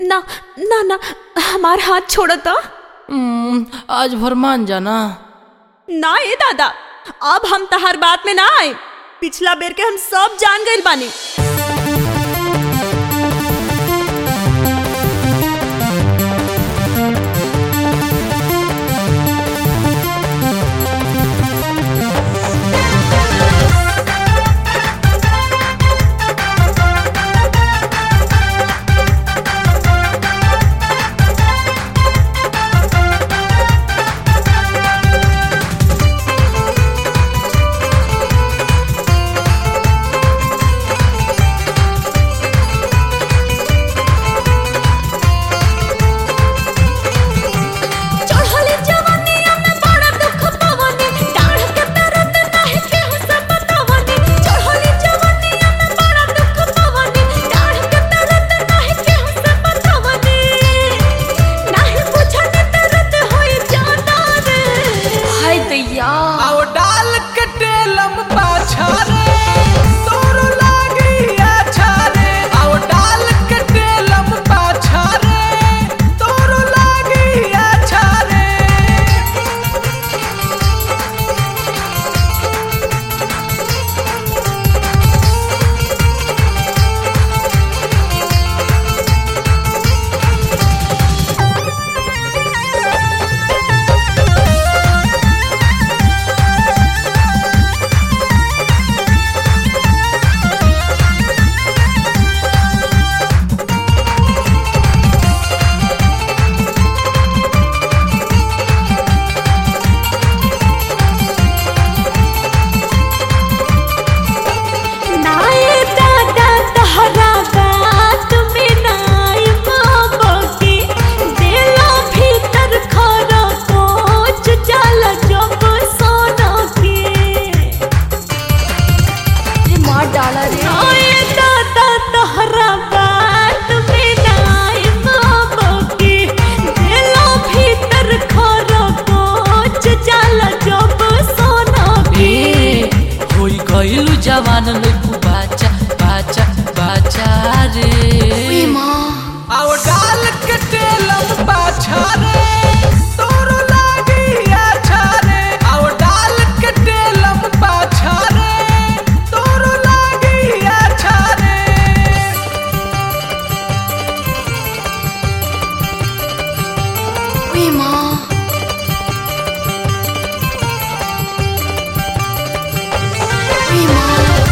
ना ना ना, हमार हाथ छोड़ो तो। आज भर मान जाना। ना ए दादा, अब हम तहार बात में ना आए। पिछला बेर के हम सब जान गइल बानी। जवान लइकू बाचा बाचा बाचा रे आओ डाल के तेलम बाछा रे तोरो लागी अच्छा रे। आओ डाल के तेलम बाछा रे तोरो लागी अच्छा रे। उई माँ उई माँ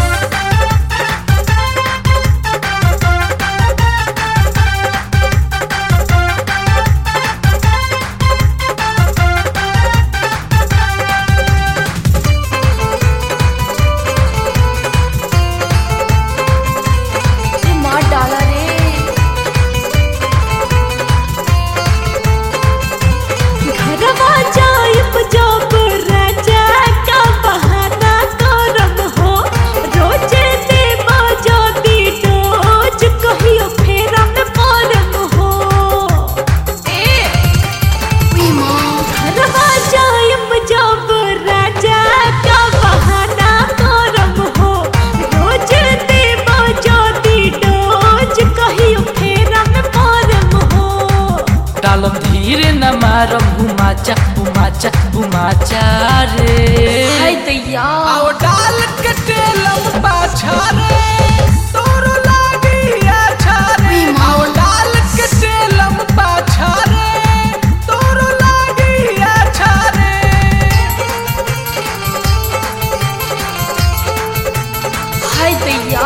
धीरे न मारम घुमाचा घुमाचा घुमाचा रे। हाय दैया आओ डाल के तेलम बाछा रे तोरो लागी अच्छा रे। आओ डाल के तेलम बाछा रे तोरो लागी अच्छा रे। हाय दैया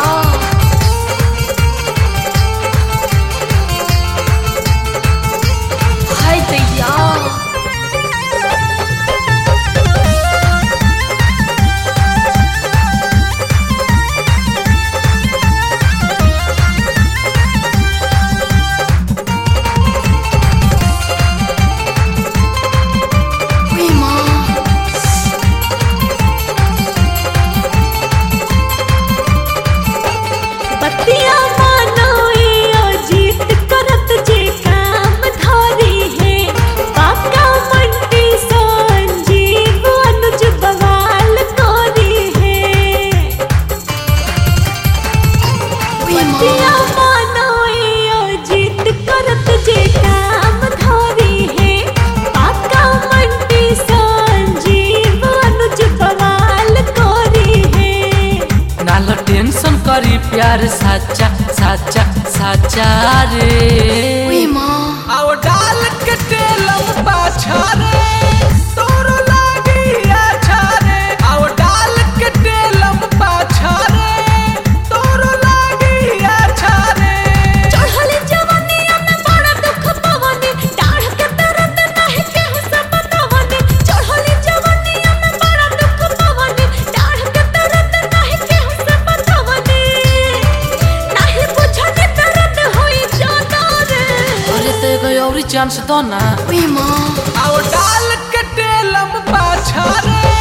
हाय दैया टेलम पाछा रे तोरो लागी अच्छा रे आओ डाल के टेलम पाछा रे तोरो लागी अच्छा रे चढ़ली जवानिया में बड़ा दुख पवनी डाढ़ के दर्द नहीं केहू से बतावनी चढ़ली जवानिया में बड़ा दुख पवनी डाढ़ के दर्द नहीं केहू से बतावनी नहीं बुझनी दर्द होई जाना रे अरे ते गई और चांस दो ना उई माँ आओ डाल के टेलम पाछा रे